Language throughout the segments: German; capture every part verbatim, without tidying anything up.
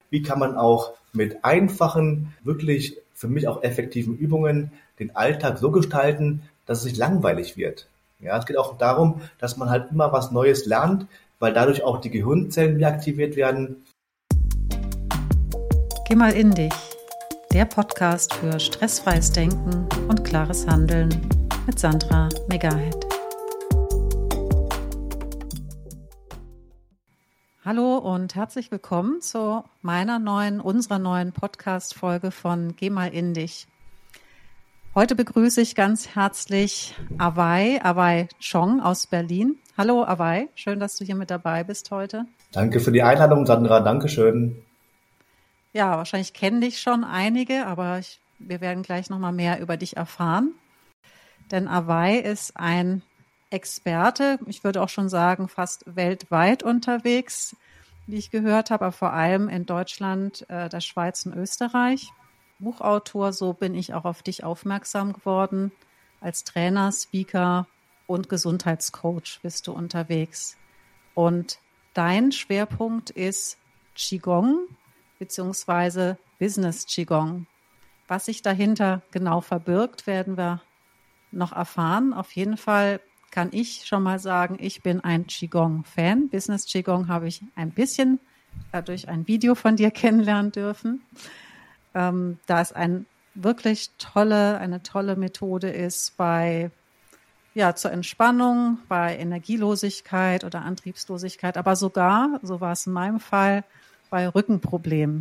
wie kann man auch mit einfachen, wirklich für mich auch effektiven Übungen den Alltag so gestalten, dass es nicht langweilig wird. Ja, es geht auch darum, dass man halt immer was Neues lernt, weil dadurch auch die Gehirnzellen wieder aktiviert werden. Geh mal in dich. Der Podcast für stressfreies Denken und klares Handeln mit Sandra Megahead. Hallo und herzlich willkommen zu meiner neuen, unserer neuen Podcast-Folge von Geh mal in dich. Heute begrüße ich ganz herzlich Awai, Awai Chong aus Berlin. Hallo Awai, schön, dass du hier mit dabei bist heute. Danke für die Einladung, Sandra, Dankeschön. Ja, wahrscheinlich kennen dich schon einige, aber ich, wir werden gleich nochmal mehr über dich erfahren. Denn Awai ist ein Experte, ich würde auch schon sagen, fast weltweit unterwegs, wie ich gehört habe, aber vor allem in Deutschland, äh, der Schweiz und Österreich. Buchautor, so bin ich auch auf dich aufmerksam geworden. Als Trainer, Speaker und Gesundheitscoach bist du unterwegs. Und dein Schwerpunkt ist Qigong beziehungsweise Business Qigong. Was sich dahinter genau verbirgt, werden wir noch erfahren. Auf jeden Fall kann ich schon mal sagen, ich bin ein Qigong-Fan. Business Qigong habe ich ein bisschen äh, durch ein Video von dir kennenlernen dürfen. Ähm, da es ein wirklich tolle, eine tolle Methode ist bei, ja, zur Entspannung, bei Energielosigkeit oder Antriebslosigkeit, aber sogar, so war es in meinem Fall, bei Rückenproblemen.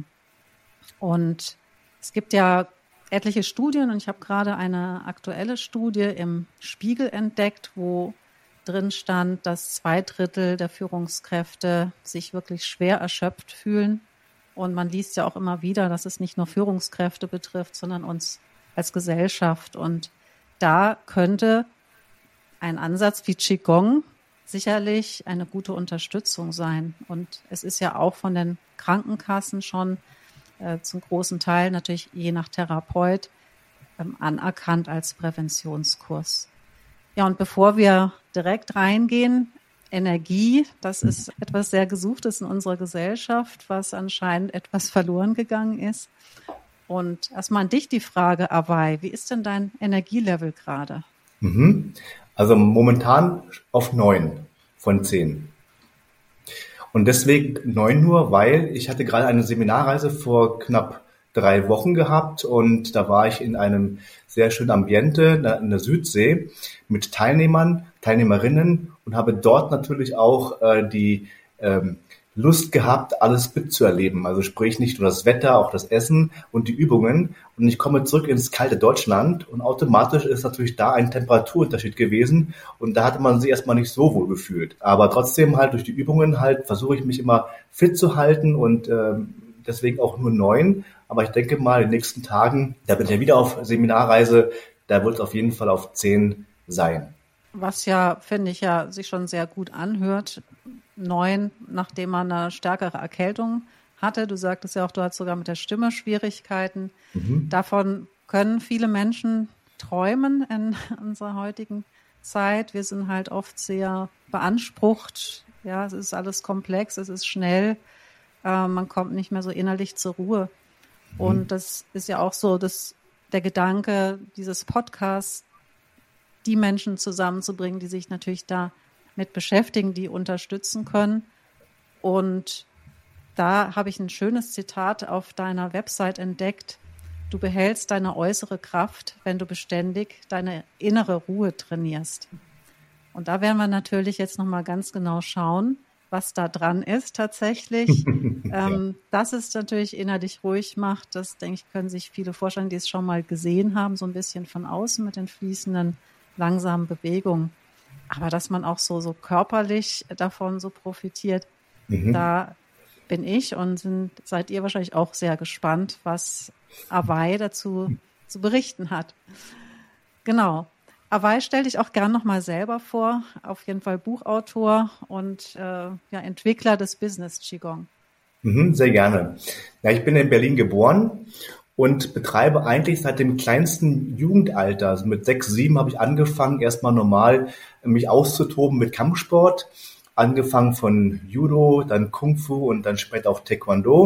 Und es gibt ja etliche Studien und ich habe gerade eine aktuelle Studie im Spiegel entdeckt, wo drin stand, dass zwei Drittel der Führungskräfte sich wirklich schwer erschöpft fühlen. Und man liest ja auch immer wieder, dass es nicht nur Führungskräfte betrifft, sondern uns als Gesellschaft. Und da könnte ein Ansatz wie Qigong sicherlich eine gute Unterstützung sein. Und es ist ja auch von den Krankenkassen schon äh, zum großen Teil natürlich je nach Therapeut ähm, anerkannt als Präventionskurs. Ja, und bevor wir direkt reingehen, Energie, das ist etwas sehr Gesuchtes in unserer Gesellschaft, was anscheinend etwas verloren gegangen ist. Und erstmal an dich die Frage, Awai, wie ist denn dein Energielevel gerade? Mhm. Also momentan auf neun von zehn. Und deswegen neun nur, weil ich hatte gerade eine Seminarreise vor knapp drei Wochen gehabt und da war ich in einem sehr schönen Ambiente in der Südsee mit Teilnehmern, Teilnehmerinnen und habe dort natürlich auch äh, die ähm, Lust gehabt, alles mitzuerleben. Also sprich nicht nur das Wetter, auch das Essen und die Übungen. Und ich komme zurück ins kalte Deutschland und automatisch ist natürlich da ein Temperaturunterschied gewesen. Und da hatte man sich erstmal nicht so wohl gefühlt. Aber trotzdem halt durch die Übungen halt versuche ich mich immer fit zu halten und ähm, deswegen auch nur neun. Aber ich denke mal, in den nächsten Tagen, da bin ich ja wieder auf Seminarreise, da wird es auf jeden Fall auf zehn sein. Was ja, finde ich ja, sich schon sehr gut anhört. Neun, nachdem man eine stärkere Erkältung hatte. Du sagtest ja auch, du hast sogar mit der Stimme Schwierigkeiten. Mhm. Davon können viele Menschen träumen in unserer heutigen Zeit. Wir sind halt oft sehr beansprucht. Ja, es ist alles komplex, es ist schnell. Äh, man kommt nicht mehr so innerlich zur Ruhe. Mhm. Und das ist ja auch so, dass der Gedanke dieses Podcasts, die Menschen zusammenzubringen, die sich natürlich da mit beschäftigen, die unterstützen können. Und da habe ich ein schönes Zitat auf deiner Website entdeckt. Du behältst deine äußere Kraft, wenn du beständig deine innere Ruhe trainierst. Und da werden wir natürlich jetzt nochmal ganz genau schauen, was da dran ist tatsächlich. ja. ähm, dass es natürlich innerlich ruhig macht, das, denke ich, können sich viele vorstellen, die es schon mal gesehen haben, so ein bisschen von außen mit den fließenden, langsamen Bewegungen. Aber dass man auch so, so körperlich davon so profitiert, mhm. da bin ich und sind, seid ihr wahrscheinlich auch sehr gespannt, was Awai dazu zu berichten hat. Genau. Awai, stell dich auch gern nochmal selber vor. Auf jeden Fall Buchautor und äh, ja, Entwickler des Business Qigong. Mhm, sehr gerne. Ja, ich bin in Berlin geboren und betreibe eigentlich seit dem kleinsten Jugendalter, also mit sechs, sieben habe ich angefangen, erstmal normal mich auszutoben mit Kampfsport, angefangen von Judo, dann Kung Fu und dann später auch Taekwondo,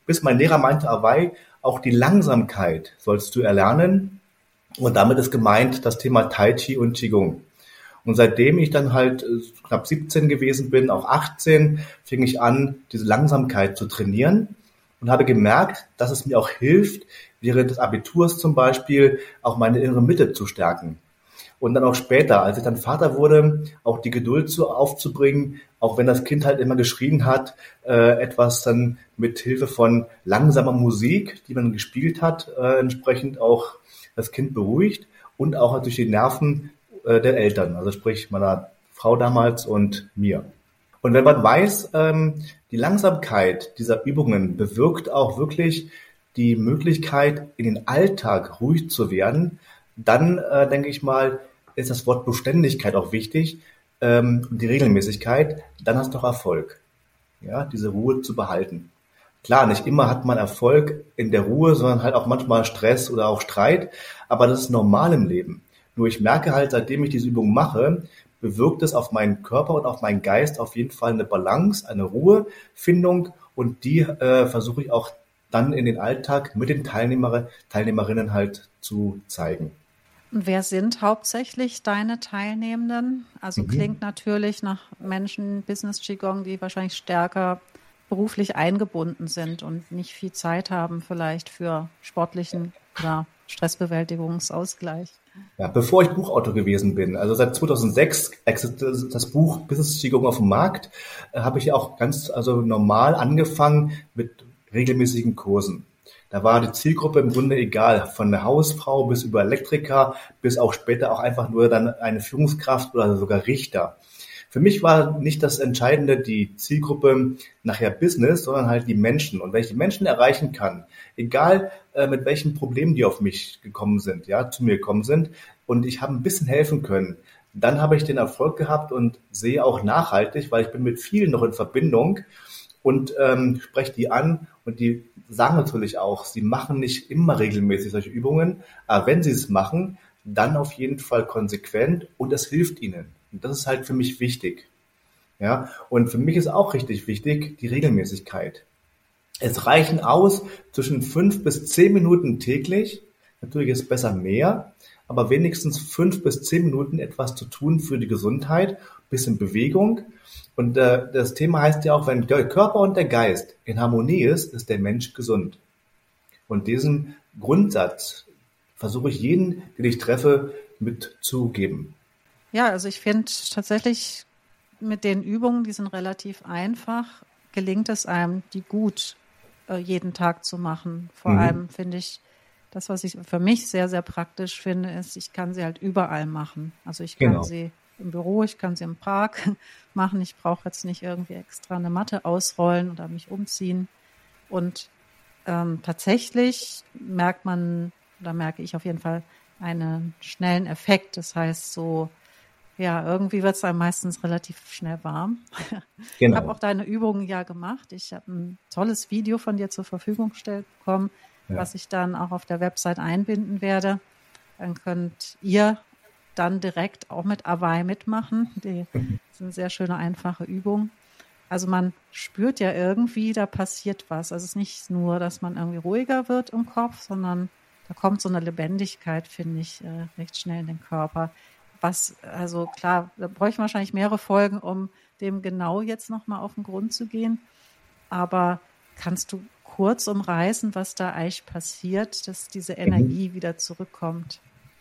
bis mein Lehrer meinte, Awei, auch die Langsamkeit sollst du erlernen. Und damit ist gemeint das Thema Tai Chi und Qigong. Und seitdem ich dann halt knapp siebzehn gewesen bin, auch achtzehn, fing ich an, diese Langsamkeit zu trainieren und habe gemerkt, dass es mir auch hilft, während des Abiturs zum Beispiel auch meine innere Mitte zu stärken. Und dann auch später, als ich dann Vater wurde, auch die Geduld zu, aufzubringen, auch wenn das Kind halt immer geschrien hat, äh, etwas dann mit Hilfe von langsamer Musik, die man gespielt hat, äh, entsprechend auch das Kind beruhigt und auch durch die Nerven äh, der Eltern, also sprich meiner Frau damals und mir. Und wenn man weiß, ähm, die Langsamkeit dieser Übungen bewirkt auch wirklich die Möglichkeit, in den Alltag ruhig zu werden, dann äh, denke ich mal, ist das Wort Beständigkeit auch wichtig, ähm, die Regelmäßigkeit, dann hast du auch Erfolg, ja, diese Ruhe zu behalten. Klar, nicht immer hat man Erfolg in der Ruhe, sondern halt auch manchmal Stress oder auch Streit, aber das ist normal im Leben. Nur ich merke halt, seitdem ich diese Übung mache, bewirkt es auf meinen Körper und auf meinen Geist auf jeden Fall eine Balance, eine Ruhefindung und die äh, versuche ich auch dann in den Alltag mit den Teilnehmer, Teilnehmerinnen halt zu zeigen. Und wer sind hauptsächlich deine Teilnehmenden? Also Mhm. klingt natürlich nach Menschen, Business Qigong, die wahrscheinlich stärker beruflich eingebunden sind und nicht viel Zeit haben vielleicht für sportlichen oder Stressbewältigungsausgleich. Ja, bevor ich Buchautor gewesen bin, also seit zweitausendsechs existiert das Buch Business Qigong auf dem Markt, äh, habe ich auch ganz also normal angefangen mit regelmäßigen Kursen. Da war die Zielgruppe im Grunde egal, von der Hausfrau bis über Elektriker, bis auch später auch einfach nur dann eine Führungskraft oder sogar Richter. Für mich war nicht das Entscheidende die Zielgruppe nachher Business, sondern halt die Menschen. Und wenn ich die Menschen erreichen kann, egal äh, mit welchen Problemen die auf mich gekommen sind, ja, zu mir gekommen sind, und ich habe ein bisschen helfen können, dann habe ich den Erfolg gehabt und sehe auch nachhaltig, weil ich bin mit vielen noch in Verbindung und ähm, spreche die an und die sagen natürlich auch, sie machen nicht immer regelmäßig solche Übungen, aber wenn sie es machen, dann auf jeden Fall konsequent und es hilft ihnen. Und das ist halt für mich wichtig. Ja, und für mich ist auch richtig wichtig die Regelmäßigkeit. Es reichen aus zwischen fünf bis zehn Minuten täglich. Natürlich ist es besser mehr, aber wenigstens fünf bis zehn Minuten etwas zu tun für die Gesundheit, bisschen Bewegung. Und äh, das Thema heißt ja auch, wenn der Körper und der Geist in Harmonie ist, ist der Mensch gesund. Und diesen Grundsatz versuche ich jeden, den ich treffe, mitzugeben. Ja, also ich finde tatsächlich mit den Übungen, die sind relativ einfach, gelingt es einem, die gut äh, jeden Tag zu machen. Vor Mhm. allem finde ich, das, was ich für mich sehr, sehr praktisch finde, ist, ich kann sie halt überall machen. Also ich kann Genau. sie im Büro, ich kann sie im Park machen. Ich brauche jetzt nicht irgendwie extra eine Matte ausrollen oder mich umziehen. Und ähm, tatsächlich merkt man, oder merke ich auf jeden Fall, einen schnellen Effekt. Das heißt so, ja, irgendwie wird es einem meistens relativ schnell warm. Ich habe Genau. auch deine Übungen ja gemacht. Ich habe ein tolles Video von dir zur Verfügung gestellt bekommen, Ja. was ich dann auch auf der Website einbinden werde. Dann könnt ihr dann direkt auch mit Awei mitmachen. Die sind eine sehr schöne, einfache Übung. Also man spürt ja irgendwie, da passiert was. Also es ist nicht nur, dass man irgendwie ruhiger wird im Kopf, sondern da kommt so eine Lebendigkeit, finde ich, äh, recht schnell in den Körper. Was, also klar, da bräuchten wir wahrscheinlich mehrere Folgen, um dem genau jetzt nochmal auf den Grund zu gehen. Aber kannst du kurz umreißen, was da eigentlich passiert, dass diese Energie wieder zurückkommt?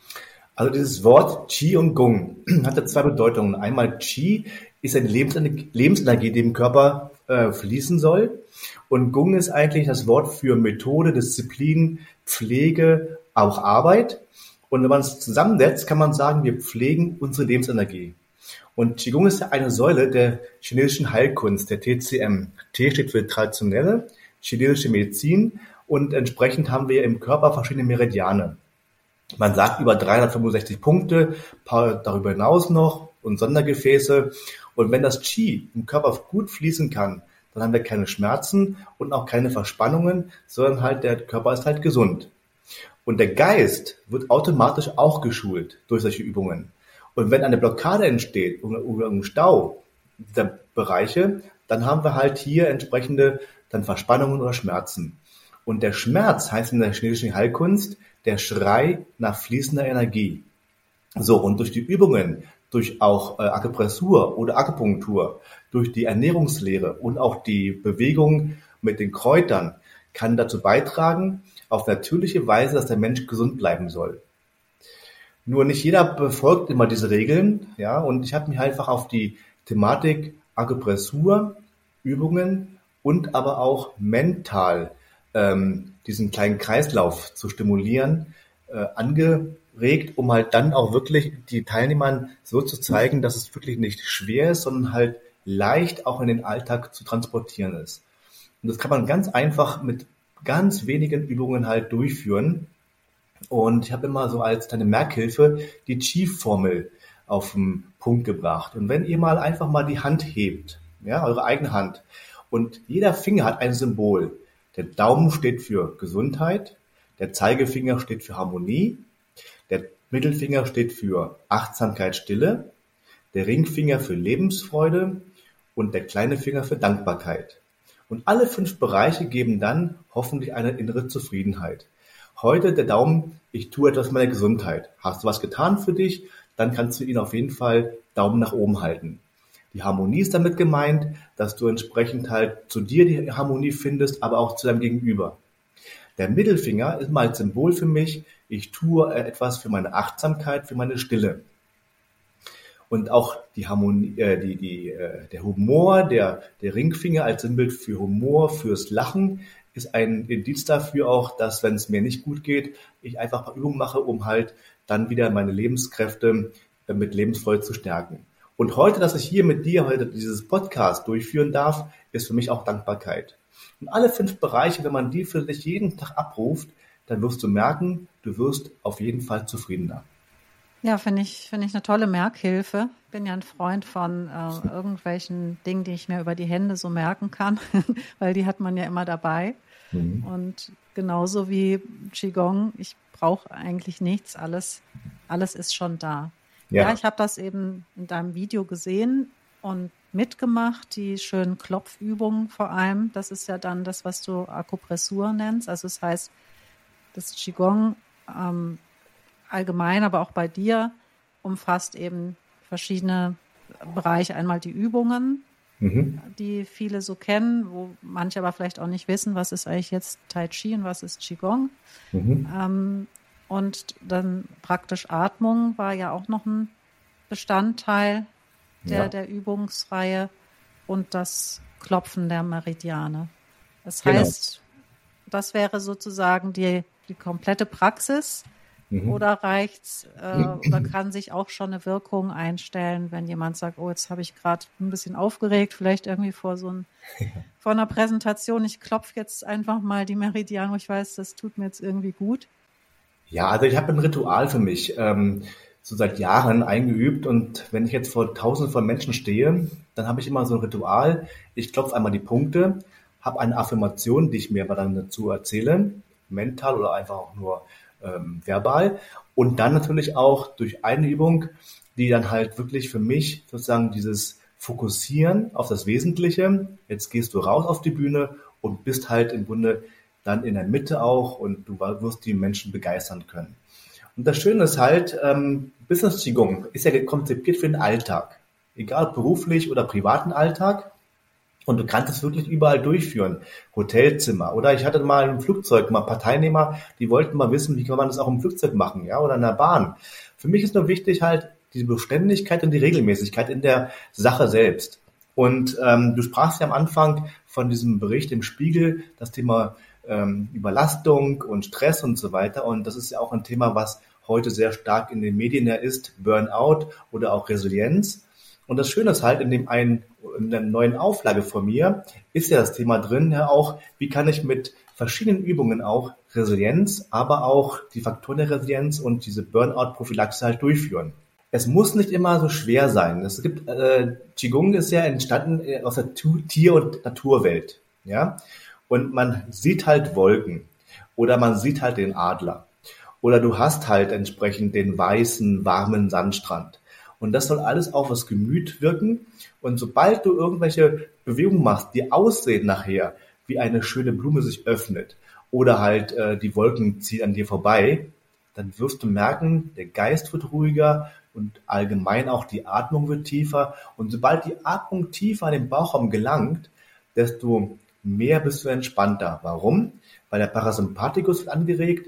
Also dieses Wort Qi und Gong hat ja zwei Bedeutungen. Einmal Qi ist eine Lebensenergie, Lebensenergie, die im Körper äh, fließen soll. Und Gong ist eigentlich das Wort für Methode, Disziplin, Pflege, auch Arbeit. Und wenn man es zusammensetzt, kann man sagen, wir pflegen unsere Lebensenergie. Und Qigong ist ja eine Säule der chinesischen Heilkunst, der T C M. T steht für traditionelle chinesische Medizin und entsprechend haben wir im Körper verschiedene Meridiane. Man sagt über dreihundertfünfundsechzig Punkte, paar darüber hinaus noch und Sondergefäße. Und wenn das Qi im Körper gut fließen kann, dann haben wir keine Schmerzen und auch keine Verspannungen, sondern halt der Körper ist halt gesund. Und der Geist wird automatisch auch geschult durch solche Übungen. Und wenn eine Blockade entsteht oder ein Stau dieser Bereiche, dann haben wir halt hier entsprechende dann Verspannungen oder Schmerzen. Und der Schmerz heißt in der chinesischen Heilkunst der Schrei nach fließender Energie. So, und durch die Übungen, durch auch äh, Akupressur oder Akupunktur, durch die Ernährungslehre und auch die Bewegung mit den Kräutern kann dazu beitragen, auf natürliche Weise, dass der Mensch gesund bleiben soll. Nur nicht jeder befolgt immer diese Regeln, ja, und ich habe mich einfach auf die Thematik Akupressur, Übungen und aber auch mental ähm, diesen kleinen Kreislauf zu stimulieren, äh, angeregt, um halt dann auch wirklich die Teilnehmern so zu zeigen, dass es wirklich nicht schwer ist, sondern halt leicht auch in den Alltag zu transportieren ist. Und das kann man ganz einfach mit ganz wenigen Übungen halt durchführen. Und ich habe immer so als kleine Merkhilfe die Qi-Formel auf den Punkt gebracht. Und wenn ihr mal einfach mal die Hand hebt, ja, eure eigene Hand, und jeder Finger hat ein Symbol. Der Daumen steht für Gesundheit, der Zeigefinger steht für Harmonie, der Mittelfinger steht für Achtsamkeit, Stille, der Ringfinger für Lebensfreude und der kleine Finger für Dankbarkeit. Und alle fünf Bereiche geben dann hoffentlich eine innere Zufriedenheit. Heute der Daumen, ich tue etwas für meine Gesundheit. Hast du was getan für dich, dann kannst du ihn auf jeden Fall Daumen nach oben halten. Die Harmonie ist damit gemeint, dass du entsprechend halt zu dir die Harmonie findest, aber auch zu deinem Gegenüber. Der Mittelfinger ist mal als Symbol für mich, ich tue etwas für meine Achtsamkeit, für meine Stille. Und auch die Harmonie, äh, die, die, äh, der Humor, der, der Ringfinger als Symbol für Humor, fürs Lachen, ist ein Indiz dafür auch, dass, wenn es mir nicht gut geht, ich einfach ein paar Übungen mache, um halt dann wieder meine Lebenskräfte äh, mit Lebensfreude zu stärken. Und heute, dass ich hier mit dir heute dieses Podcast durchführen darf, ist für mich auch Dankbarkeit. Und alle fünf Bereiche, wenn man die für dich jeden Tag abruft, dann wirst du merken, du wirst auf jeden Fall zufriedener. Ja, finde ich, finde ich eine tolle Merkhilfe. Bin ja ein Freund von äh, irgendwelchen Dingen, die ich mir über die Hände so merken kann, weil die hat man ja immer dabei. Mhm. Und genauso wie Qigong, ich brauche eigentlich nichts, alles, alles ist schon da. Ja, ja ich habe das eben in deinem Video gesehen und mitgemacht, die schönen Klopfübungen vor allem. Das ist ja dann das, was du Akupressur nennst. Also das heißt, das Qigong ähm, allgemein, aber auch bei dir umfasst eben verschiedene Bereiche. Einmal die Übungen, mhm. die viele so kennen, wo manche aber vielleicht auch nicht wissen, was ist eigentlich jetzt Tai Chi und was ist Qigong. Mhm. Ähm, und dann praktisch Atmung war ja auch noch ein Bestandteil der, ja. der Übungsreihe und das Klopfen der Meridiane. Das genau. heißt, das wäre sozusagen die, die komplette Praxis. Mhm. Oder reicht's, äh, oder kann sich auch schon eine Wirkung einstellen, wenn jemand sagt, oh, jetzt habe ich gerade ein bisschen aufgeregt, vielleicht irgendwie vor so ein, vor einer Präsentation, ich klopfe jetzt einfach mal die Meridiane, wo ich weiß, das tut mir jetzt irgendwie gut. Ja, also ich habe ein Ritual für mich, ähm, so seit Jahren eingeübt, und wenn ich jetzt vor tausenden von Menschen stehe, dann habe ich immer so ein Ritual. Ich klopfe einmal die Punkte, habe eine Affirmation, die ich mir aber dann dazu erzähle, mental oder einfach auch nur Ähm, verbal, und dann natürlich auch durch eine Übung, die dann halt wirklich für mich sozusagen dieses Fokussieren auf das Wesentliche, jetzt gehst du raus auf die Bühne und bist halt im Grunde dann in der Mitte auch, und du wirst die Menschen begeistern können. Und das Schöne ist halt, ähm, Business Qigong ist ja konzipiert für den Alltag, egal ob beruflich oder privaten Alltag. Und du kannst es wirklich überall durchführen. Hotelzimmer. Oder ich hatte mal im Flugzeug mal ein paar Teilnehmer, die wollten mal wissen, wie kann man das auch im Flugzeug machen, ja, oder in der Bahn. Für mich ist nur wichtig halt die Beständigkeit und die Regelmäßigkeit in der Sache selbst. Und ähm, du sprachst ja am Anfang von diesem Bericht im Spiegel, das Thema ähm, Überlastung und Stress und so weiter. Und das ist ja auch ein Thema, was heute sehr stark in den Medien ja ist, Burnout oder auch Resilienz. Und das Schöne ist halt, in dem einen, in der neuen Auflage von mir ist ja das Thema drin, ja auch, wie kann ich mit verschiedenen Übungen auch Resilienz, aber auch die Faktoren der Resilienz und diese Burnout-Prophylaxe halt durchführen. Es muss nicht immer so schwer sein. Es gibt, äh, Qigong ist ja entstanden aus der Tier- und Naturwelt, ja. Und man sieht halt Wolken oder man sieht halt den Adler oder du hast halt entsprechend den weißen, warmen Sandstrand. Und das soll alles auf das Gemüt wirken. Und sobald du irgendwelche Bewegungen machst, die aussehen nachher, wie eine schöne Blume sich öffnet, oder halt äh, die Wolken ziehen an dir vorbei, dann wirst du merken, der Geist wird ruhiger und allgemein auch die Atmung wird tiefer. Und sobald die Atmung tiefer an den Bauchraum gelangt, desto mehr bist du entspannter. Warum? Weil der Parasympathikus wird angeregt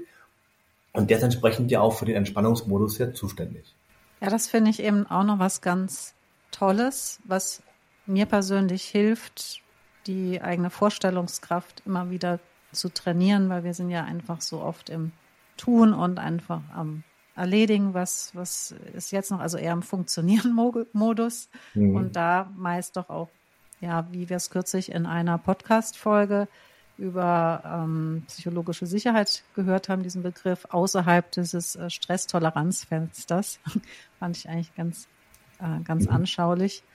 und der ist entsprechend ja auch für den Entspannungsmodus ja zuständig. Ja, das finde ich eben auch noch was ganz Tolles, was mir persönlich hilft, die eigene Vorstellungskraft immer wieder zu trainieren, weil wir sind ja einfach so oft im Tun und einfach am Erledigen, was, was ist jetzt noch, also eher im Funktionieren-Modus mhm. und da meist doch auch, ja, wie wir es kürzlich in einer Podcast-Folge über ähm, psychologische Sicherheit gehört haben, diesen Begriff außerhalb dieses äh, Stresstoleranzfensters, fand ich eigentlich ganz, äh, ganz mhm. anschaulich.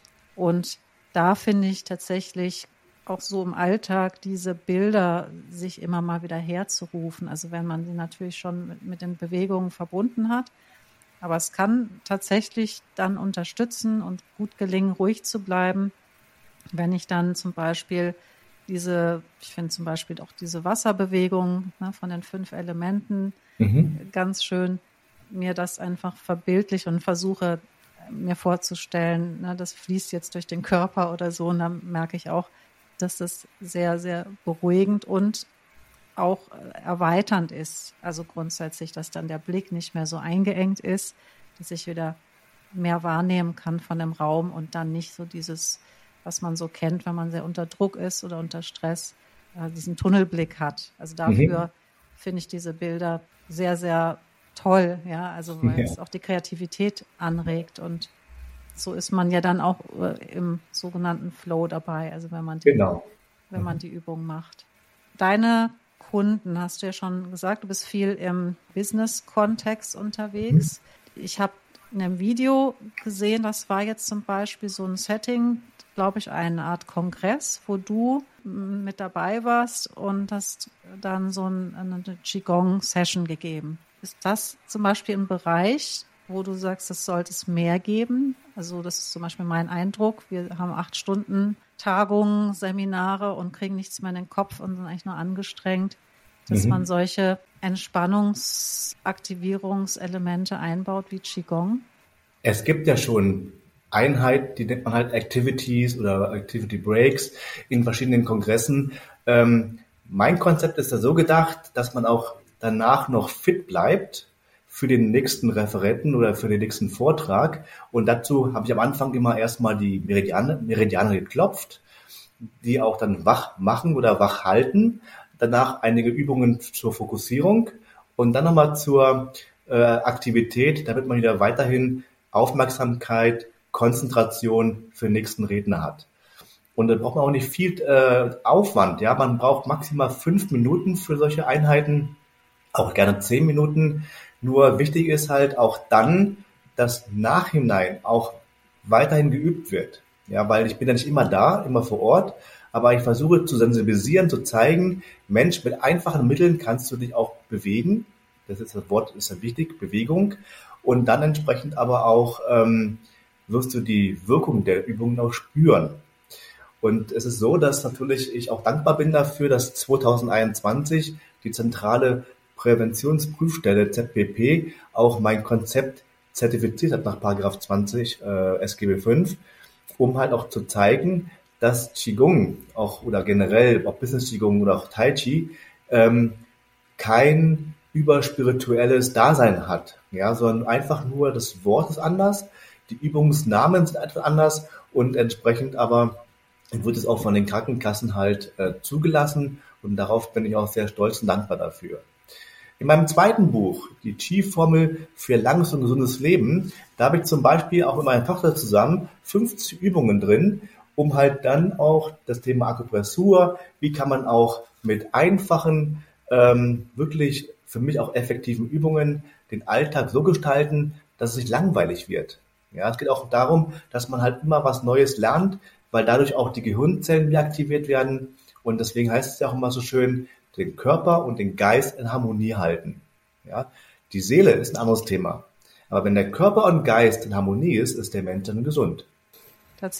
Und da finde ich tatsächlich auch so im Alltag diese Bilder sich immer mal wieder herzurufen. Also wenn man sie natürlich schon mit, mit den Bewegungen verbunden hat. Aber es kann tatsächlich dann unterstützen und gut gelingen, ruhig zu bleiben, wenn ich dann zum Beispiel diese, ich finde zum Beispiel auch diese Wasserbewegung ne, von den fünf Elementen mhm. ganz schön, mir das einfach verbildlich und versuche mir vorzustellen, ne, das fließt jetzt durch den Körper oder so und dann merke ich auch, dass das sehr, sehr beruhigend und auch erweiternd ist. Also grundsätzlich, dass dann der Blick nicht mehr so eingeengt ist, dass ich wieder mehr wahrnehmen kann von dem Raum und dann nicht so dieses, was man so kennt, wenn man sehr unter Druck ist oder unter Stress, äh, diesen Tunnelblick hat. Also dafür mhm. finde ich diese Bilder sehr, sehr toll, ja, also weil ja. es auch die Kreativität anregt und so ist man ja dann auch äh, im sogenannten Flow dabei, also wenn man die, genau. wenn man die Übung macht. Deine Kunden, hast du ja schon gesagt, du bist viel im Business-Kontext unterwegs. Mhm. Ich habe in einem Video gesehen, das war jetzt zum Beispiel so ein Setting, glaube ich, eine Art Kongress, wo du mit dabei warst und hast dann so ein, eine Qigong-Session gegeben. Ist das zum Beispiel ein Bereich, wo du sagst, das sollte es mehr geben? Also das ist zum Beispiel mein Eindruck. Wir haben acht Stunden Tagungen, Seminare und kriegen nichts mehr in den Kopf und sind eigentlich nur angestrengt, dass mhm. man solche Entspannungsaktivierungselemente einbaut wie Qigong. Es gibt ja schon Einheit, die nennt man halt Activities oder Activity Breaks in verschiedenen Kongressen. Ähm, mein Konzept ist da so gedacht, dass man auch danach noch fit bleibt für den nächsten Referenten oder für den nächsten Vortrag. Und dazu habe ich am Anfang immer erstmal die Meridiane, Meridiane geklopft, die auch dann wach machen oder wach halten. Danach einige Übungen zur Fokussierung und dann nochmal zur äh, Aktivität, damit man wieder weiterhin Aufmerksamkeit, Konzentration für den nächsten Redner hat. Und da braucht man auch nicht viel äh, Aufwand. Ja, man braucht maximal fünf Minuten für solche Einheiten, auch gerne zehn Minuten. Nur wichtig ist halt auch dann, dass nachhinein auch weiterhin geübt wird. Ja, weil ich bin ja nicht immer da, immer vor Ort, aber ich versuche zu sensibilisieren, zu zeigen, Mensch, mit einfachen Mitteln kannst du dich auch bewegen. Das ist das Wort, ist ja wichtig, Bewegung. Und dann entsprechend aber auch ähm, wirst du die Wirkung der Übungen auch spüren. Und es ist so, dass natürlich ich auch dankbar bin dafür, dass zwanzig einundzwanzig die zentrale Präventionsprüfstelle Z P P auch mein Konzept zertifiziert hat nach Paragraph zwanzig äh, S G B fünf, um halt auch zu zeigen, dass Qigong auch oder generell auch Business Qigong oder auch Tai Chi ähm, kein überspirituelles Dasein hat, ja, sondern einfach nur das Wort ist anders, die Übungsnamen sind etwas anders und entsprechend aber wird es auch von den Krankenkassen halt äh, zugelassen und darauf bin ich auch sehr stolz und dankbar dafür. In meinem zweiten Buch, die Qi-Formel für langes und gesundes Leben, da habe ich zum Beispiel auch mit meiner Tochter zusammen fünfzig Übungen drin, um halt dann auch das Thema Akupressur, wie kann man auch mit einfachen, ähm, wirklich für mich auch effektiven Übungen den Alltag so gestalten, dass es nicht langweilig wird. Ja, es geht auch darum, dass man halt immer was Neues lernt, weil dadurch auch die Gehirnzellen wieder aktiviert werden. Und deswegen heißt es ja auch immer so schön, den Körper und den Geist in Harmonie halten. Ja, die Seele ist ein anderes Thema. Aber wenn der Körper und Geist in Harmonie ist, ist der Mensch dann gesund.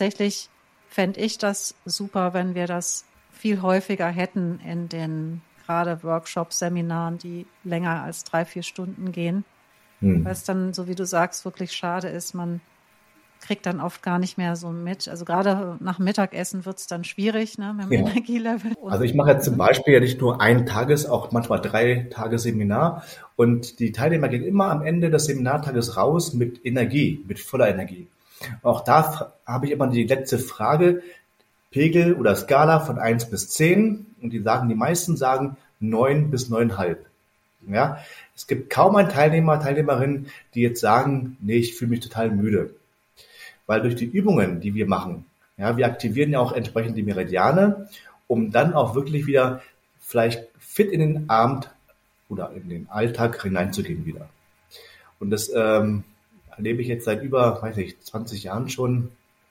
Tatsächlich fände ich das super, wenn wir das viel häufiger hätten in den gerade Workshops, Seminaren, die länger als drei, vier Stunden gehen, Hm. weil es dann, so wie du sagst, wirklich schade ist, man kriegt dann oft gar nicht mehr so mit. Also gerade nach Mittagessen wird es dann schwierig, ne, mit dem Ja. Energielevel. Und, Also ich mache jetzt zum Beispiel ja nicht nur ein Tages, auch manchmal drei Tage Seminar und die Teilnehmer gehen immer am Ende des Seminartages raus mit Energie, mit voller Energie. Auch da f- habe ich immer die letzte Frage, Pegel oder Skala von eins bis zehn und die sagen, die meisten sagen neun bis neuneinhalb. Ja, es gibt kaum einen Teilnehmer, Teilnehmerin, die jetzt sagen, nee, ich fühle mich total müde. Weil durch die Übungen, die wir machen, ja, wir aktivieren ja auch entsprechend die Meridiane, um dann auch wirklich wieder vielleicht fit in den Abend oder in den Alltag hineinzugehen wieder. Und das ähm, erlebe ich jetzt seit über, weiß ich, zwanzig Jahren schon.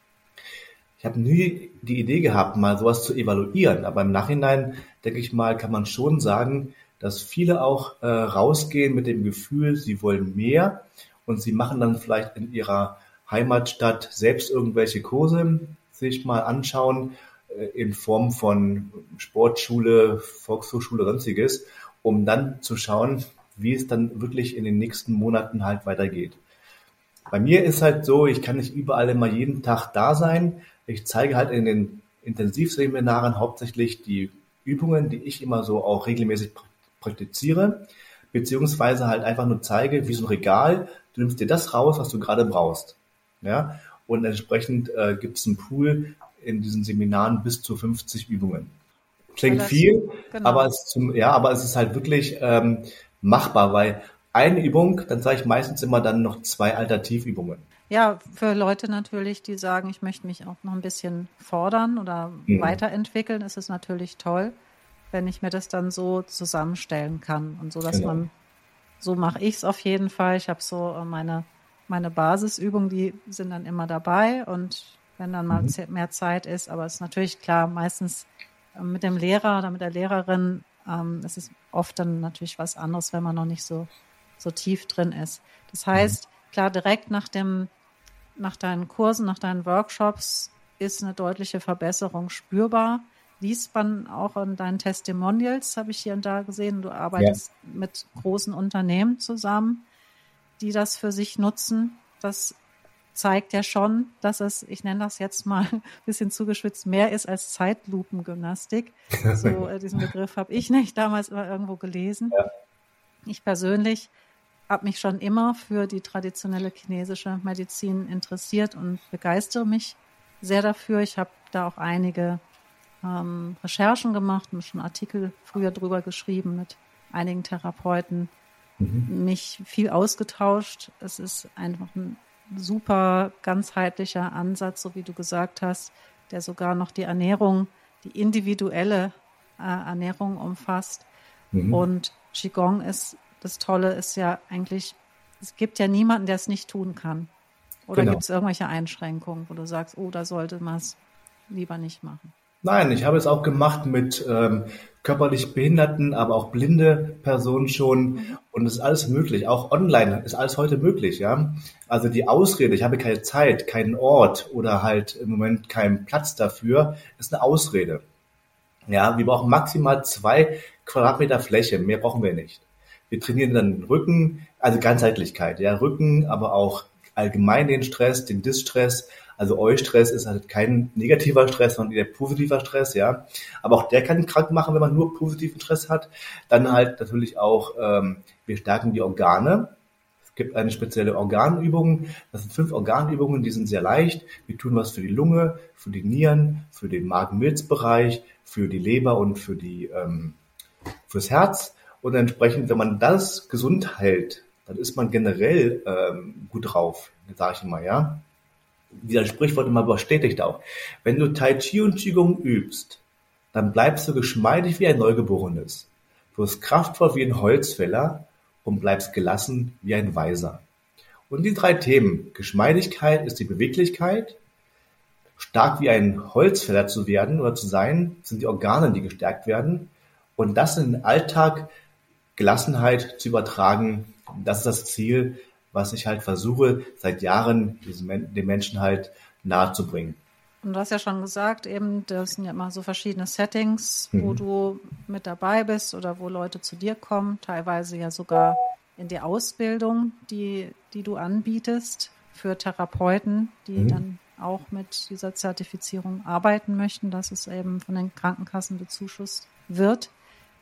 Ich habe nie die Idee gehabt, mal sowas zu evaluieren, aber im Nachhinein, denke ich mal, kann man schon sagen, dass viele auch äh, rausgehen mit dem Gefühl, sie wollen mehr und sie machen dann vielleicht in ihrer Heimatstadt selbst irgendwelche Kurse sich mal anschauen, äh, in Form von Sportschule, Volkshochschule, sonstiges, um dann zu schauen, wie es dann wirklich in den nächsten Monaten halt weitergeht. Bei mir ist halt so, ich kann nicht überall immer jeden Tag da sein. Ich zeige halt in den Intensivseminaren hauptsächlich die Übungen, die ich immer so auch regelmäßig pra- praktiziere, beziehungsweise halt einfach nur zeige, wie so ein Regal, du nimmst dir das raus, was du gerade brauchst. Ja? Und entsprechend äh, gibt es einen Pool in diesen Seminaren bis zu fünfzig Übungen. weil Klingt das, viel, aber genau. es, zum, ja, aber es ist halt wirklich ähm, machbar, weil eine Übung, dann sage ich meistens immer dann noch zwei Alternativübungen. Ja, für Leute natürlich, die sagen, ich möchte mich auch noch ein bisschen fordern oder Mhm. weiterentwickeln, ist es natürlich toll, wenn ich mir das dann so zusammenstellen kann und so, dass Genau. man, so mache ich es auf jeden Fall. Ich habe so äh, meine, meine Basisübungen, die sind dann immer dabei und wenn dann mal Mhm. ze- mehr Zeit ist, aber es ist natürlich klar, meistens äh, mit dem Lehrer oder mit der Lehrerin, ähm, es ist oft dann natürlich was anderes, wenn man noch nicht so, so tief drin ist. Das Mhm. heißt, klar, direkt nach dem nach deinen Kursen, nach deinen Workshops ist eine deutliche Verbesserung spürbar. Liest man auch an deinen Testimonials, habe ich hier und da gesehen. Du Ja, arbeitest mit großen Unternehmen zusammen, die das für sich nutzen. Das zeigt ja schon, dass es, ich nenne das jetzt mal ein bisschen zugeschwitzt, mehr ist als Zeitlupengymnastik. So äh, diesen Begriff habe ich nicht damals immer irgendwo gelesen. ja. Ich persönlich habe mich schon immer für die traditionelle chinesische Medizin interessiert und begeistere mich sehr dafür. Ich habe da auch einige ähm, Recherchen gemacht, mir schon Artikel früher drüber geschrieben mit einigen Therapeuten, Mhm. mich viel ausgetauscht. Es ist einfach ein super ganzheitlicher Ansatz, so wie du gesagt hast, der sogar noch die Ernährung, die individuelle äh, Ernährung umfasst. Mhm. Und Qigong ist, das Tolle ist ja eigentlich, es gibt ja niemanden, der es nicht tun kann. Oder Genau. gibt es irgendwelche Einschränkungen, wo du sagst, oh, da sollte man es lieber nicht machen? Nein, ich habe es auch gemacht mit ähm, körperlich behinderten, aber auch blinde Personen schon. Mhm. Und es ist alles möglich. Auch online ist alles heute möglich, ja. Also die Ausrede, ich habe keine Zeit, keinen Ort oder halt im Moment keinen Platz dafür, ist eine Ausrede. Ja, wir brauchen maximal zwei Quadratmeter Fläche, mehr brauchen wir nicht. Wir trainieren dann den Rücken, also Ganzheitlichkeit, ja, Rücken, aber auch allgemein den Stress, den Distress. Also Eustress ist halt kein negativer Stress, sondern eher positiver Stress, ja. Aber auch der kann krank machen, wenn man nur positiven Stress hat. Dann halt natürlich auch, ähm, wir stärken die Organe. Es gibt eine spezielle Organübung. Das sind fünf Organübungen, die sind sehr leicht. Wir tun was für die Lunge, für die Nieren, für den Magen-Milz-Bereich, für die Leber und für die, ähm, fürs Herz. Und entsprechend, wenn man das gesund hält, dann ist man generell ähm, gut drauf, sage ich immer, ja. Dieser Sprichwort immer bestätigt auch. Wenn du Tai Chi und Qigong übst, dann bleibst du geschmeidig wie ein Neugeborenes. Du wirst kraftvoll wie ein Holzfäller und bleibst gelassen wie ein Weiser. Und die drei Themen, Geschmeidigkeit ist die Beweglichkeit, stark wie ein Holzfäller zu werden oder zu sein, sind die Organe, die gestärkt werden. Und das in den Alltag, Gelassenheit zu übertragen, das ist das Ziel, was ich halt versuche, seit Jahren diesen Men- den Menschen halt nahezubringen. Und du hast ja schon gesagt, eben, das sind ja immer so verschiedene Settings, wo Mhm. du mit dabei bist oder wo Leute zu dir kommen, teilweise ja sogar in die Ausbildung, die, die du anbietest für Therapeuten, die Mhm. dann auch mit dieser Zertifizierung arbeiten möchten, dass es eben von den Krankenkassen bezuschusst wird.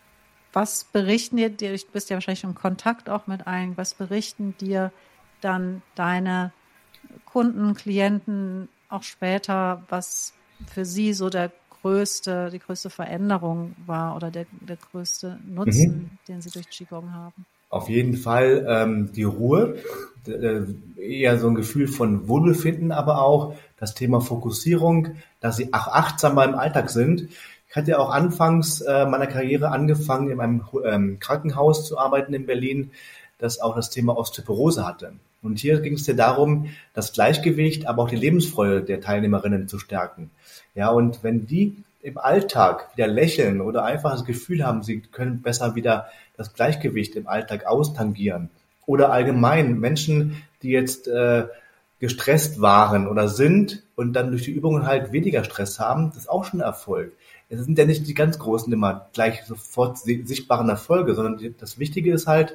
Was berichten dir, du bist ja wahrscheinlich in Kontakt auch mit allen, was berichten dir dann deine Kunden, Klienten auch später, was für sie so der größte, die größte Veränderung war oder der, der größte Mhm. Nutzen, den sie durch Qigong haben? Auf jeden Fall ähm, die Ruhe, äh, eher so ein Gefühl von Wohlbefinden, aber auch das Thema Fokussierung, dass sie auch achtsamer im Alltag sind. Ich hatte ja auch anfangs äh, meiner Karriere angefangen, in einem ähm, Krankenhaus zu arbeiten in Berlin, das auch das Thema Osteoporose hatte. Und hier ging es ja darum, das Gleichgewicht, aber auch die Lebensfreude der Teilnehmerinnen zu stärken. Ja, und wenn die im Alltag wieder lächeln oder einfach das Gefühl haben, sie können besser wieder das Gleichgewicht im Alltag austangieren. Oder allgemein Menschen, die jetzt äh, gestresst waren oder sind und dann durch die Übungen halt weniger Stress haben, das ist auch schon ein Erfolg. Es sind ja nicht die ganz großen immer gleich sofort sichtbaren Erfolge, sondern die, das Wichtige ist halt,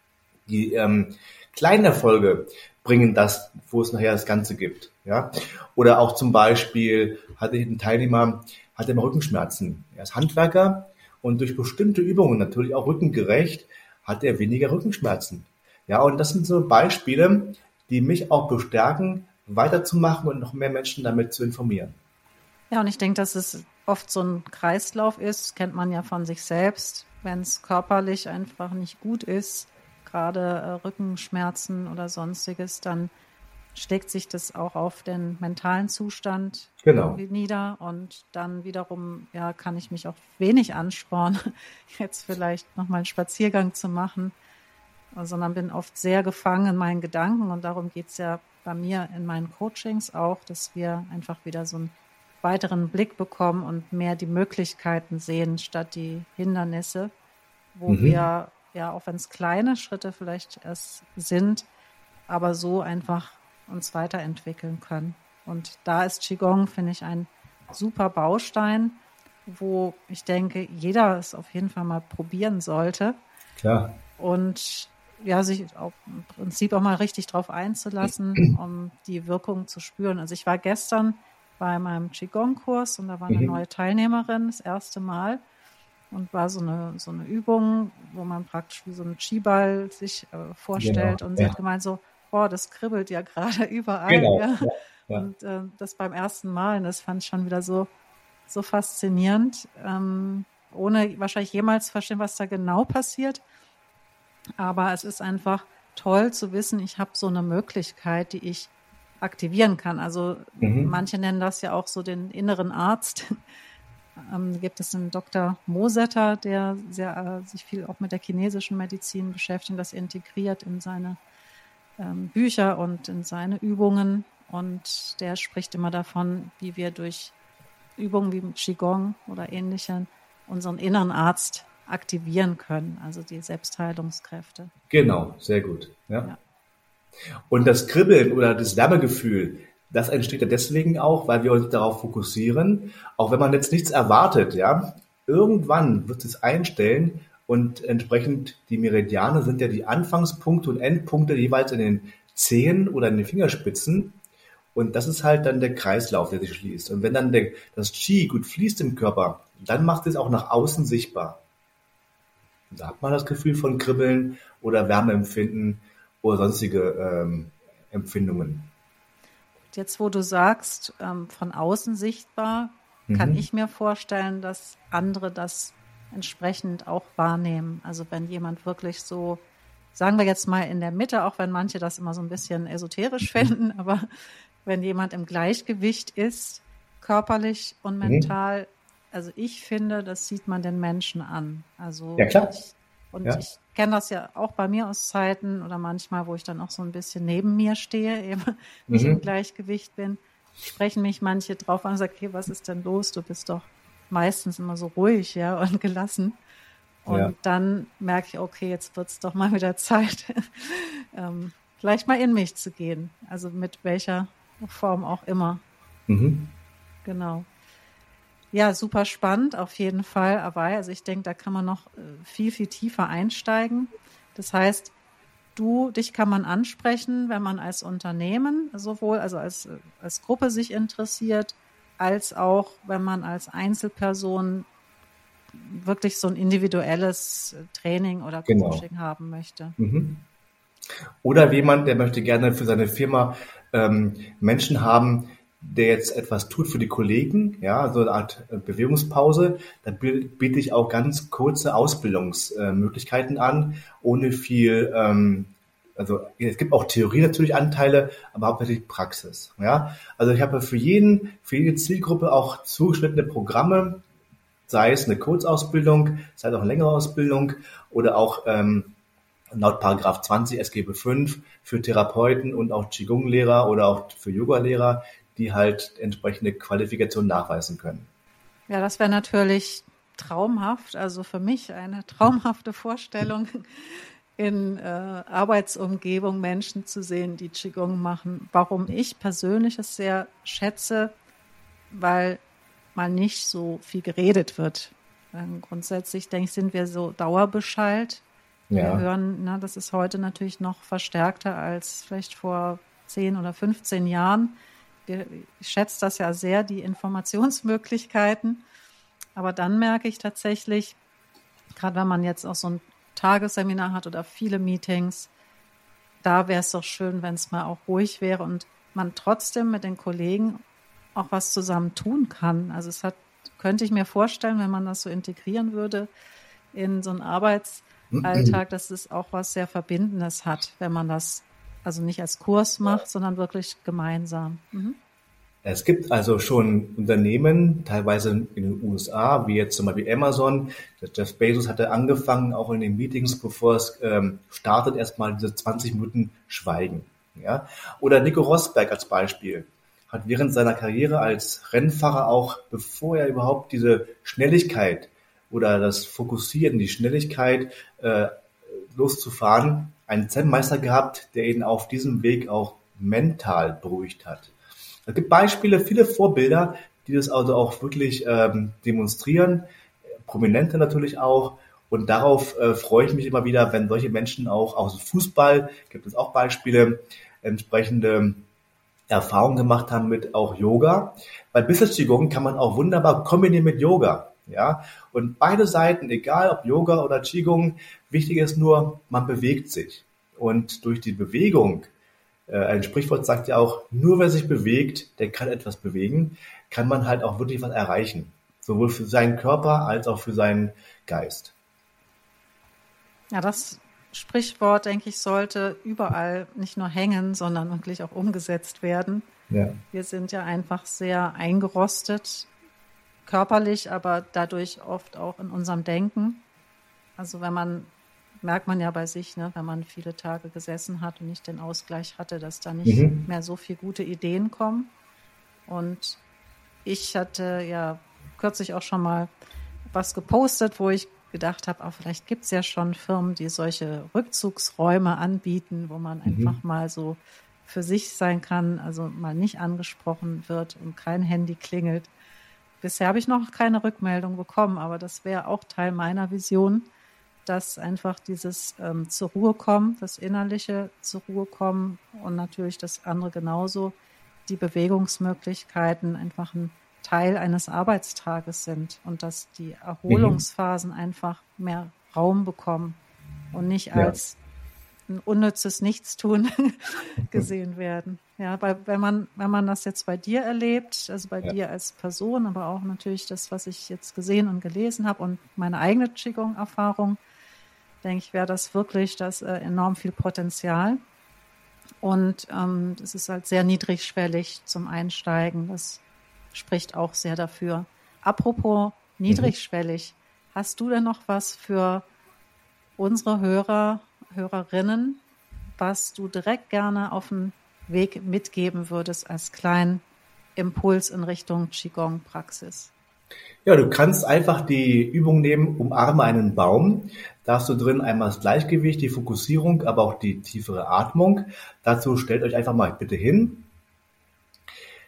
die ähm, kleinen Erfolge bringen das, wo es nachher das Ganze gibt. Ja? Oder auch zum Beispiel hatte ich einen Teilnehmer, hatte immer Rückenschmerzen. Er ist Handwerker und durch bestimmte Übungen, natürlich auch rückengerecht, hat er weniger Rückenschmerzen. Ja, und das sind so Beispiele, die mich auch bestärken, weiterzumachen und noch mehr Menschen damit zu informieren. Ja, und ich denke, dass es oft so ein Kreislauf ist, kennt man ja von sich selbst, wenn es körperlich einfach nicht gut ist, gerade äh, Rückenschmerzen oder sonstiges, dann schlägt sich das auch auf den mentalen Zustand Genau. irgendwie nieder und dann wiederum, ja, kann ich mich auch wenig anspornen, jetzt vielleicht nochmal einen Spaziergang zu machen, sondern bin oft sehr gefangen in meinen Gedanken und darum geht's ja bei mir in meinen Coachings auch, dass wir einfach wieder so einen weiteren Blick bekommen und mehr die Möglichkeiten sehen statt die Hindernisse, wo Mhm. wir, ja, auch wenn es kleine Schritte vielleicht erst sind, aber so einfach uns weiterentwickeln können. Und da ist Qigong, finde ich, ein super Baustein, wo ich denke, jeder es auf jeden Fall mal probieren sollte Klar. und ja, sich auch im Prinzip auch mal richtig drauf einzulassen, um die Wirkung zu spüren. Also ich war gestern bei meinem Qigong-Kurs und da war eine Mhm. neue Teilnehmerin das erste Mal und war so eine, so eine Übung, wo man praktisch wie so einen Qi-Ball sich äh, Genau. vorstellt und sie Ja. hat gemeint so, boah, das kribbelt ja gerade überall, Genau. ja. Ja. Ja. Und äh, das beim ersten Mal, und das fand ich schon wieder so, so faszinierend, ähm, ohne wahrscheinlich jemals verstehen, was da genau passiert. Aber es ist einfach toll zu wissen, ich habe so eine Möglichkeit, die ich aktivieren kann. Also Mhm. manche nennen das ja auch so den inneren Arzt. Ähm, gibt es einen Doktor Mosetter, der sehr, äh, sich viel auch mit der chinesischen Medizin beschäftigt, das integriert in seine ähm, Bücher und in seine Übungen. Und der spricht immer davon, wie wir durch Übungen wie Qigong oder ähnlichen unseren inneren Arzt aktivieren können, also die Selbstheilungskräfte. Genau, sehr gut. Ja. Ja. Und das Kribbeln oder das Wärmegefühl, das entsteht ja deswegen auch, weil wir uns darauf fokussieren, auch wenn man jetzt nichts erwartet, ja. Irgendwann wird es einstellen und entsprechend die Meridiane sind ja die Anfangspunkte und Endpunkte jeweils in den Zehen oder in den Fingerspitzen. Und das ist halt dann der Kreislauf, der sich schließt. Und wenn dann der, das Qi gut fließt im Körper, dann macht es auch nach außen sichtbar. Da hat man das Gefühl von Kribbeln oder Wärmeempfinden oder sonstige ähm, Empfindungen. Jetzt, wo du sagst, ähm, von außen sichtbar, kann Mhm. ich mir vorstellen, dass andere das entsprechend auch wahrnehmen. Also wenn jemand wirklich so, sagen wir jetzt mal in der Mitte, auch wenn manche das immer so ein bisschen esoterisch finden, aber wenn jemand im Gleichgewicht ist, körperlich und Mhm. mental, also ich finde, das sieht man den Menschen an. Also Ja, klar. ich, und Ja. ich kenne das ja auch bei mir aus Zeiten oder manchmal, wo ich dann auch so ein bisschen neben mir stehe, eben nicht im Mhm. Gleichgewicht bin, sprechen mich manche drauf an und sagen, okay, was ist denn los? Du bist doch meistens immer so ruhig, ja, und gelassen. Ja. Und dann merke ich, okay, jetzt wird's doch mal wieder Zeit, ähm, vielleicht mal in mich zu gehen. Also mit welcher Form auch immer. Mhm. Genau. Ja, super spannend, auf jeden Fall, Awai. Also ich denke, da kann man noch viel, viel tiefer einsteigen. Das heißt, du, dich kann man ansprechen, wenn man als Unternehmen sowohl, also als, als Gruppe sich interessiert, als auch, wenn man als Einzelperson wirklich so ein individuelles Training oder Genau. Coaching haben möchte. Mhm. Oder jemand, der möchte gerne für seine Firma ähm, Menschen haben, der jetzt etwas tut für die Kollegen, ja, so eine Art äh, Bewegungspause. Da bi- biete ich auch ganz kurze Ausbildungsmöglichkeiten an, ohne viel, ähm, also es gibt auch Theorie natürlich Anteile, aber hauptsächlich Praxis, ja. Also ich habe für jeden, für jede Zielgruppe auch zugeschnittene Programme, sei es eine Kurzausbildung, sei es auch eine längere Ausbildung oder auch ähm, laut Paragraph zwanzig S G B fünf für Therapeuten und auch Qigong-Lehrer oder auch für Yoga-Lehrer, die halt entsprechende Qualifikation nachweisen können. Ja, das wäre natürlich traumhaft, also für mich eine traumhafte Vorstellung, in äh, Arbeitsumgebung Menschen zu sehen, die Qigong machen. Warum ich persönlich es sehr schätze, weil mal nicht so viel geredet wird. Ähm, grundsätzlich, denke ich, sind wir so dauerbeschallt. Wir Ja. hören, na, das ist heute natürlich noch verstärkter als vielleicht vor zehn oder fünfzehn Jahren. Wir, ich schätze das ja sehr, die Informationsmöglichkeiten. Aber dann merke ich tatsächlich, gerade wenn man jetzt auch so ein Tagesseminar hat oder viele Meetings, da wäre es doch schön, wenn es mal auch ruhig wäre und man trotzdem mit den Kollegen auch was zusammen tun kann. Also es hat, könnte ich mir vorstellen, wenn man das so integrieren würde in so einen Arbeitsalltag, dass es auch was sehr Verbindendes hat, wenn man das also nicht als Kurs macht, sondern wirklich gemeinsam. Mhm. Es gibt also schon Unternehmen, teilweise in den U S A, wie jetzt zum Beispiel Amazon. Jeff Bezos hatte angefangen, auch in den Meetings, bevor es ähm, startet, erstmal diese zwanzig Minuten Schweigen. Ja? Oder Nico Rosberg als Beispiel hat während seiner Karriere als Rennfahrer auch, bevor er überhaupt diese Schnelligkeit oder das Fokussieren, die Schnelligkeit äh, loszufahren, einen Zen-Meister gehabt, der ihn auf diesem Weg auch mental beruhigt hat. Es gibt Beispiele, viele Vorbilder, die das also auch wirklich ähm, demonstrieren, Prominente natürlich auch. Und darauf äh, freue ich mich immer wieder, wenn solche Menschen auch aus dem Fußball, gibt es auch Beispiele, entsprechende Erfahrungen gemacht haben mit auch Yoga. Weil Business Qigong kann man auch wunderbar kombinieren mit Yoga. Ja, und beide Seiten, egal ob Yoga oder Qigong, wichtig ist nur, man bewegt sich. Und durch die Bewegung, äh, ein Sprichwort sagt ja auch, nur wer sich bewegt, der kann etwas bewegen, kann man halt auch wirklich was erreichen. Sowohl für seinen Körper als auch für seinen Geist. Ja, das Sprichwort, denke ich, sollte überall nicht nur hängen, sondern wirklich auch umgesetzt werden. Ja. Wir sind ja einfach sehr eingerostet, körperlich, aber dadurch oft auch in unserem Denken. Also wenn man, merkt man ja bei sich, ne, wenn man viele Tage gesessen hat und nicht den Ausgleich hatte, dass da nicht Mhm. mehr so viele gute Ideen kommen. Und ich hatte ja kürzlich auch schon mal was gepostet, wo ich gedacht habe, auch vielleicht gibt es ja schon Firmen, die solche Rückzugsräume anbieten, wo man einfach Mhm. mal so für sich sein kann, also mal nicht angesprochen wird und kein Handy klingelt. Bisher habe ich noch keine Rückmeldung bekommen, aber das wäre auch Teil meiner Vision, dass einfach dieses ähm, zur Ruhe kommen, das Innerliche zur Ruhe kommen und natürlich das andere genauso, die Bewegungsmöglichkeiten einfach ein Teil eines Arbeitstages sind und dass die Erholungsphasen einfach mehr Raum bekommen und nicht Ja. als ein unnützes Nichtstun gesehen werden. Ja, weil wenn man, wenn man das jetzt bei dir erlebt, also bei Ja. dir als Person, aber auch natürlich das, was ich jetzt gesehen und gelesen habe und meine eigene Qigong-Erfahrung, denke ich, wäre das wirklich das äh, enorm viel Potenzial. Und ähm, es ist halt sehr niedrigschwellig zum Einsteigen. Das spricht auch sehr dafür. Apropos niedrigschwellig, hast du denn noch was für unsere Hörer, Hörerinnen, was du direkt gerne auf den Weg mitgeben würdest als kleinen Impuls in Richtung Qigong-Praxis? Ja, du kannst einfach die Übung nehmen, umarme einen Baum. Da hast du drin einmal das Gleichgewicht, die Fokussierung, aber auch die tiefere Atmung. Dazu stellt euch einfach mal bitte hin.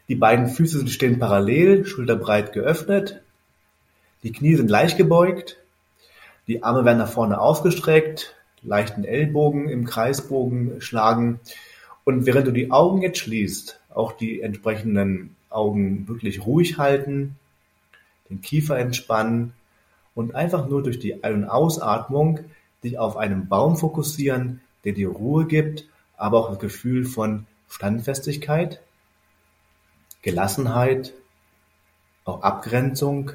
Die beiden Füße stehen parallel, schulterbreit geöffnet. Die Knie sind leicht gebeugt. Die Arme werden nach vorne ausgestreckt, leichten Ellbogen im Kreisbogen schlagen. Und während du die Augen jetzt schließt, auch die entsprechenden Augen wirklich ruhig halten, den Kiefer entspannen und einfach nur durch die Ein- und Ausatmung dich auf einen Baum fokussieren, der dir Ruhe gibt, aber auch das Gefühl von Standfestigkeit, Gelassenheit, auch Abgrenzung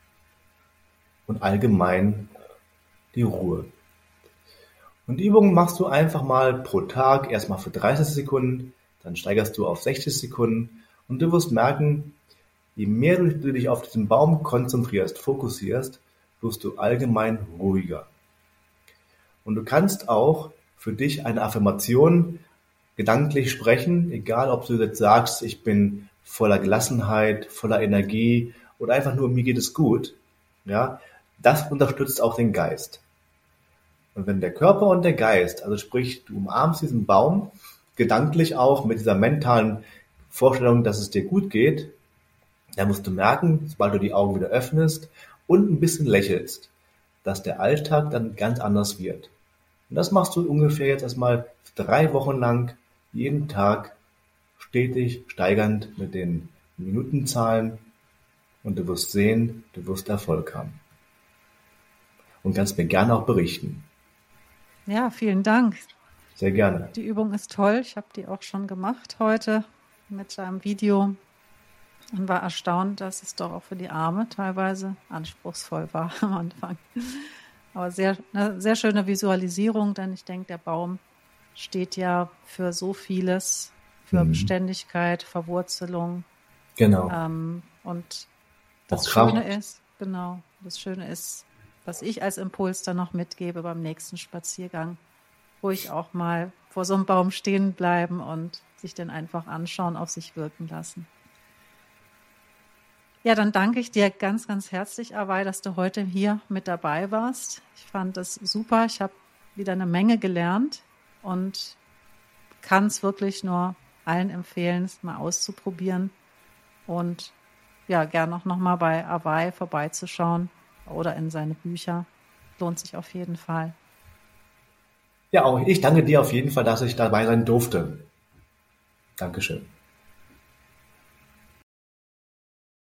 und allgemein die Ruhe. Und die Übung machst du einfach mal pro Tag, erstmal für dreißig Sekunden, dann steigerst du auf sechzig Sekunden und du wirst merken, je mehr du dich auf diesen Baum konzentrierst, fokussierst, wirst du allgemein ruhiger. Und du kannst auch für dich eine Affirmation gedanklich sprechen, egal ob du jetzt sagst, ich bin voller Gelassenheit, voller Energie oder einfach nur, mir geht es gut. Ja, das unterstützt auch den Geist. Und wenn der Körper und der Geist, also sprich, du umarmst diesen Baum, gedanklich auch mit dieser mentalen Vorstellung, dass es dir gut geht, dann musst du merken, sobald du die Augen wieder öffnest und ein bisschen lächelst, dass der Alltag dann ganz anders wird. Und das machst du ungefähr jetzt erstmal drei Wochen lang, jeden Tag stetig steigernd mit den Minutenzahlen und du wirst sehen, du wirst Erfolg haben. Und kannst mir gerne auch berichten. Ja, vielen Dank. Sehr gerne. Die Übung ist toll. Ich habe die auch schon gemacht heute mit einem Video und war erstaunt, dass es doch auch für die Arme teilweise anspruchsvoll war am Anfang. Aber sehr, eine sehr schöne Visualisierung, denn ich denke, der Baum steht ja für so vieles, für mhm. Beständigkeit, Verwurzelung. Genau. Ähm, und das auch Schöne ist, genau, das Schöne ist, was ich als Impuls dann noch mitgebe beim nächsten Spaziergang, ruhig auch mal vor so einem Baum stehen bleiben und sich den einfach anschauen, auf sich wirken lassen. Ja, dann danke ich dir ganz, ganz herzlich, Awai, dass du heute hier mit dabei warst. Ich fand das super. Ich habe wieder eine Menge gelernt und kann es wirklich nur allen empfehlen, es mal auszuprobieren und ja, gern auch nochmal bei Awai vorbeizuschauen oder in seine Bücher. Lohnt sich auf jeden Fall. Ja, auch ich danke dir auf jeden Fall, dass ich dabei sein durfte. Dankeschön.